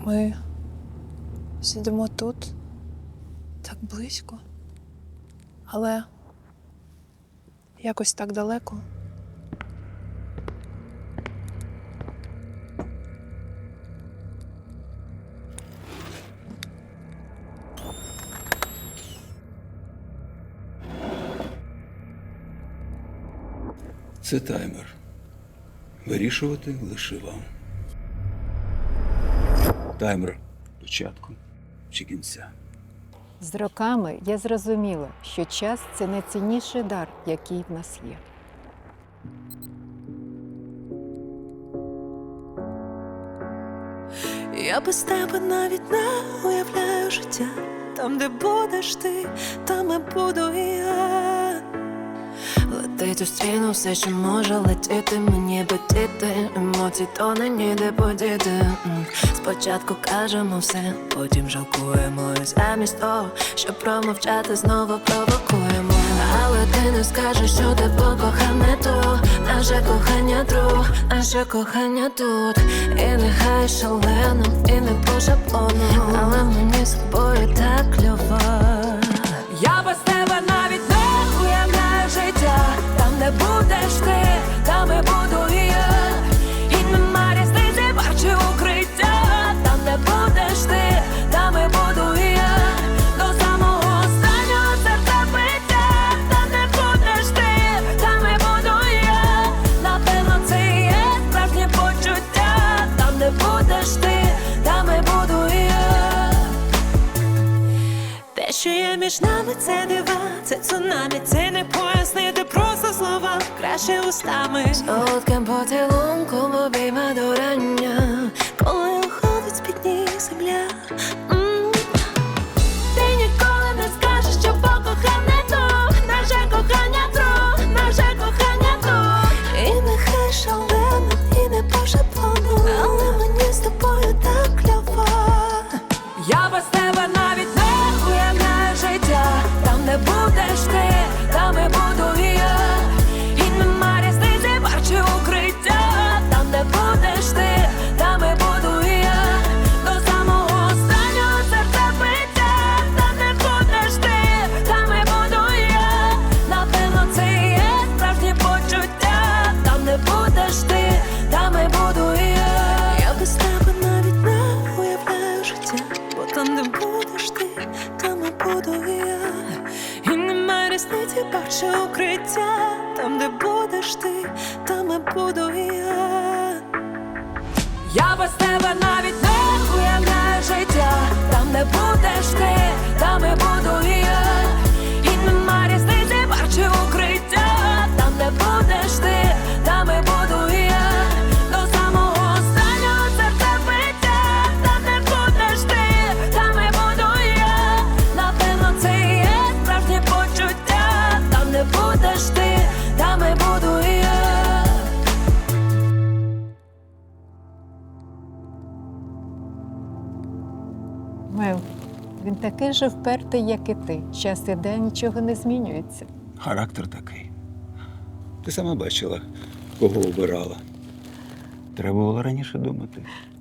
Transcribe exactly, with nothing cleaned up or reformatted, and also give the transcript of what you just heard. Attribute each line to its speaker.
Speaker 1: Ми сидимо тут, так близько, але якось так далеко.
Speaker 2: Це таймер. Вирішувати лише вам. Таймер початку чи кінця.
Speaker 3: З роками я зрозуміла, що час – це найцінніший дар, який в нас є.
Speaker 1: Я без тебе навіть не уявляю життя. Там, де будеш ти, там і буду і я. Летить у стіну все, що може летіти. Мені би діти, емоцій то не ніде подіти. М. Спочатку кажемо все, потім жалкуємо. І замість того, щоб промовчати, знову провокуємо. Але ти не скажеш, що ти покохав не ту. Наше кохання друг, наше кохання тут. І нехай шалено, і не по шаблону, але мені з тобою так кльово. Я без тебе навіть не уявляю життя. Там, де будеш ти, там і буду і я. І нема різниці, бар чи укриття. Там, де будеш ти, там і буду і я. До самого останнього серця биття. Там, де будеш ти, там і буду і я. Напевно, це і є справжнє почуття. Там, де будеш ти, там і буду і я. Те, що є між нами, це дива, це цунамі, це не пояснити просто слова, краще устами. Солодким поцілунком обійма до рання, коли уходить з-під ніг земля. М. Ти ніколи не скажеш, що покохав не то. Наше кохання друг, наше кохання тут. І нехай шалено, і не по шаблону, але мені з тобою так кльово. Я без тебе навіть не уявляю життя. Там, де будеш ти, там і буду і я. І нема різниці, бар чи укриття. Там, де будеш ти, там і буду і я. До самого останнього серця биття. Там, де будеш ти, там і буду і я. Напевно, це і є справжнє почуття. Там, де будеш ти, там і буду і я. Я без тебе навіть не уявляю життя. Бо там, де будеш ти, там і буду і я. І немає різниці, бар чи укриття. Там, де будеш ти, там і буду і я. Я без тебе навіть не уявляю життя. Там, де будеш ти, там і буду і я. І немає різниці, бар чи укриття. Там, де будеш ти, там і буду і я. До самого останнього серця биття. Там, де будеш ти, там і буду і я. Напевно, це і є справжнє почуття. Там, де будеш ти, там і буду і я.
Speaker 3: Мел, він такий же впертий, як і ти. Час іде, нічого не змінюється.
Speaker 2: Характер такий. Ти сама бачила, кого обирала. Треба було раніше думати.